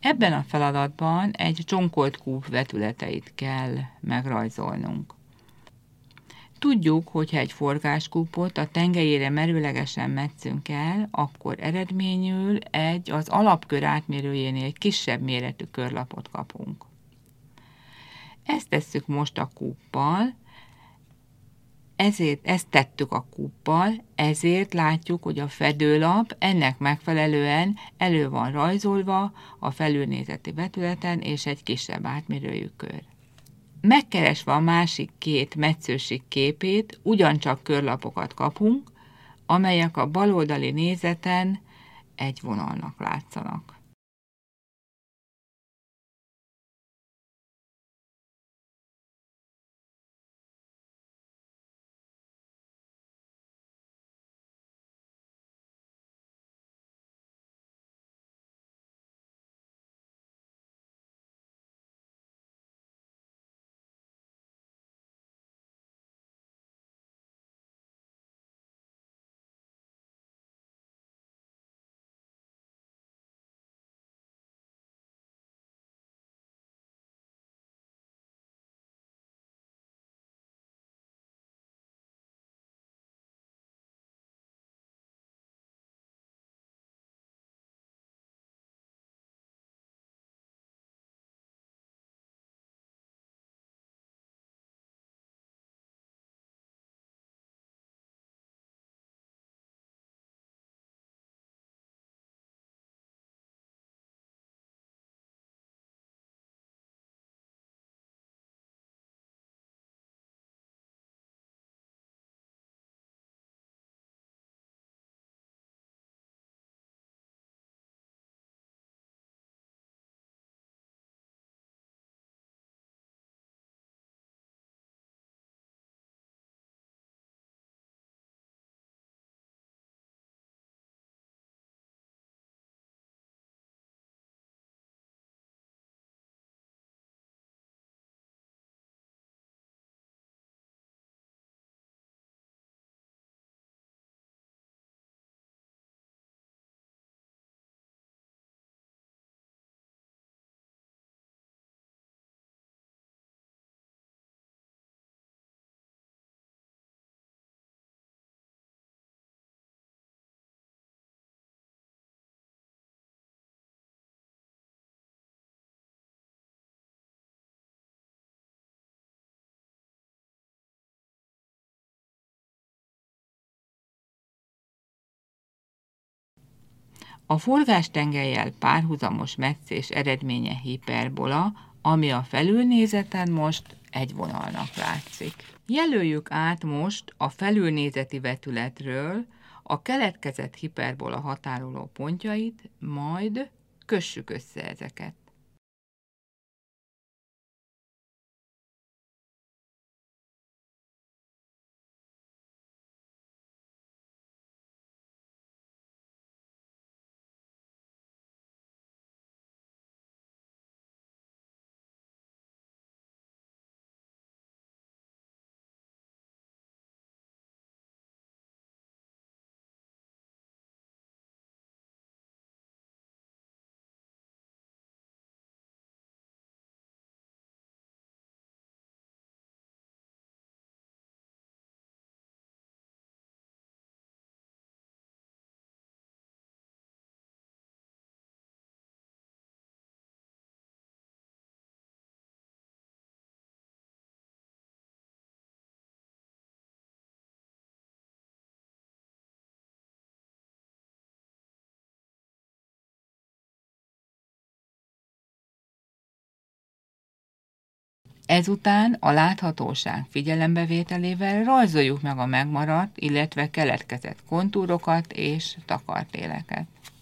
Ebben a feladatban egy csonkolt kúp vetületeit kell megrajzolnunk. Tudjuk, hogyha egy forgáskúpot a tengelyére merőlegesen metszünk el, akkor eredményül egy az alapkör átmérőjénél kisebb méretű körlapot kapunk. Ezt tesszük most a kúppal, ezt tettük a kúppal, ezért látjuk, hogy a fedőlap ennek megfelelően elő van rajzolva a felülnézeti vetületen és egy kisebb átmérőjű kör. Megkeresve a másik két metszőség képét, ugyancsak körlapokat kapunk, amelyek a baloldali nézeten egy vonalnak látszanak. A forgástengellyel párhuzamos metszés eredménye hiperbola, ami a felülnézeten most egy vonalnak látszik. Jelöljük át most a felülnézeti vetületről a keletkezett hiperbola határoló pontjait, majd kössük össze ezeket. Ezután a láthatóság figyelembevételével rajzoljuk meg a megmaradt, illetve keletkezett kontúrokat és takartéleket.